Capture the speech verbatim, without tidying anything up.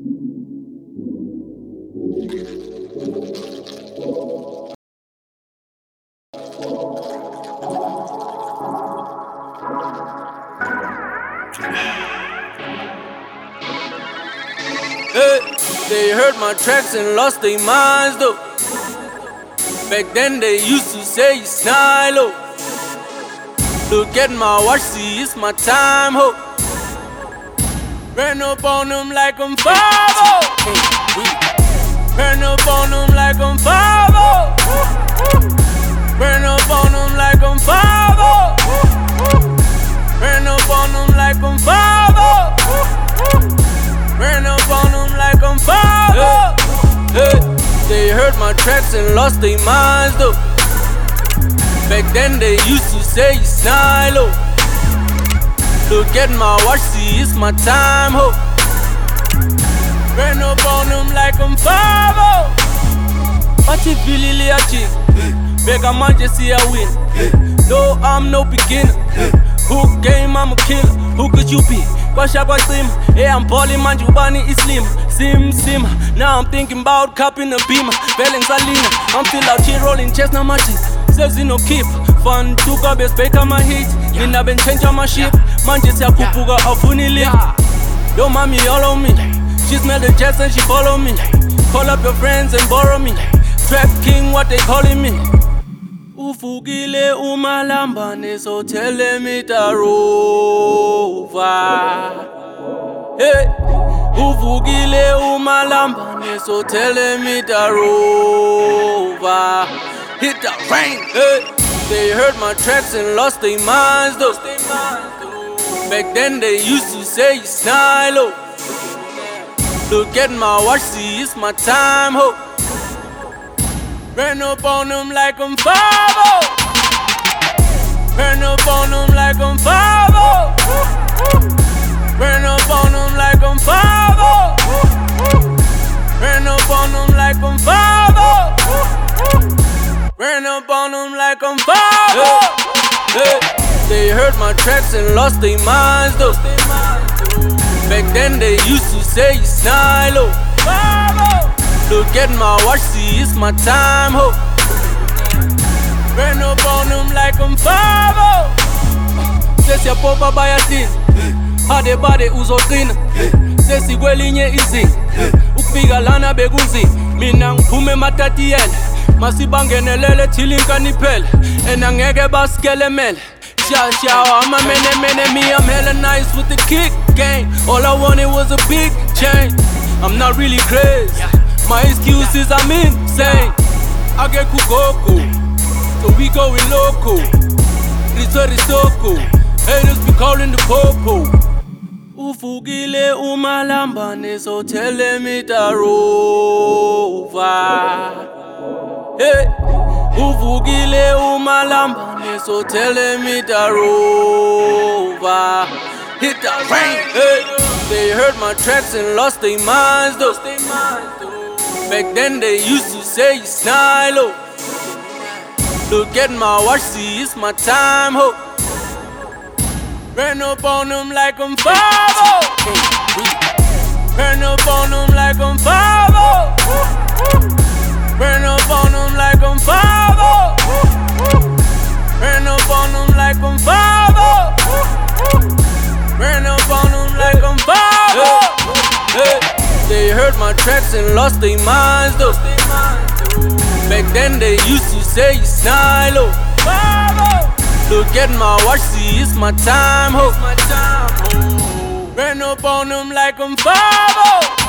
Hey, they heard my tracks and lost their minds though. Back then they used to say you snilo. Look at my watch, see it's my time, ho. Ran up on them like I'm five oh. Ran up on them like I'm five oh. Ran up on them like I'm five oh. Ran up on them like I'm five oh. Ran up on them like I'm five oh. Hey, they heard my tracks and lost their minds though. Back then they used to say you snilo. Look at my watch, see it's my time, ho. Ran up on them like I'm five oh. Party Billy a chick. Beg a man just see a win. No, I'm no beginner. Hook game, I'm a killer. Who could you be? Kwasha kwa sim. Hey, I'm Paulie Manjubani is slim. Sim, sim. Now I'm thinking about cupping a beamer. Belling Salina. I'm still out here rolling chestnut matches. Says you no keep. Fun took a best baker my hit. Nina been change on my ship. Man just ya kupuga afuni lip. Yo mommy all on me. She smell the jets and she follow me. Call up your friends and borrow me. Trap king what they calling me. Ufugile umalambane so tell me tarova. Hey, ufugile umalambane so tell me tarova. Hit the rain. Hey, they heard my tracks and lost their minds though. Back then they used to say you snilo. Look at my watch, see it's my time, ho. Ran up on them like I'm five oh. Ran up on them like I'm five oh. Ran up on them like I'm five oh. Ran up on them like I'm five oh. Ran up on them like I'm five oh. Hey, they heard my tracks and lost their minds though. Back then they used to say you snilo. Look at my watch, see it's my time, ho. Ran up on them like I'm five oh. Sesi ya popa bayatin. Hade bade uzotina. Sesi kwelinye izi. Ukufika lana bekunzi. Mina ngiphume matatiyele. Masibangenelele till inkanipele. And angeke basikelemele. Shout shout, I'm a mene mene me, I'm hella nice with the kick game. All I wanted was a big chain. I'm not really crazy. My excuse is I'm insane. I get kukoko, so we going loco. Return the soko, haters be calling the popo. Ufugile umalambane so tell me tarova. Hey, ufugile umalambane so tell me tarova. Hit the rain. Hey, they heard my tracks and lost their minds though. Back then they used to say you snilo. Look at my watch, see it's my time, ho. Ran up on them like I'm five oh. Ran up on them like I'm five oh. Ran up on them like I'm five oh. Ran up on them like I'm five oh. Ran up on them like I'm five oh. Hey, they heard my tracks and lost their minds though. Back then they used to say you snilo. Look at my watch, see it's my time, ho. Ran up on them like I'm five oh.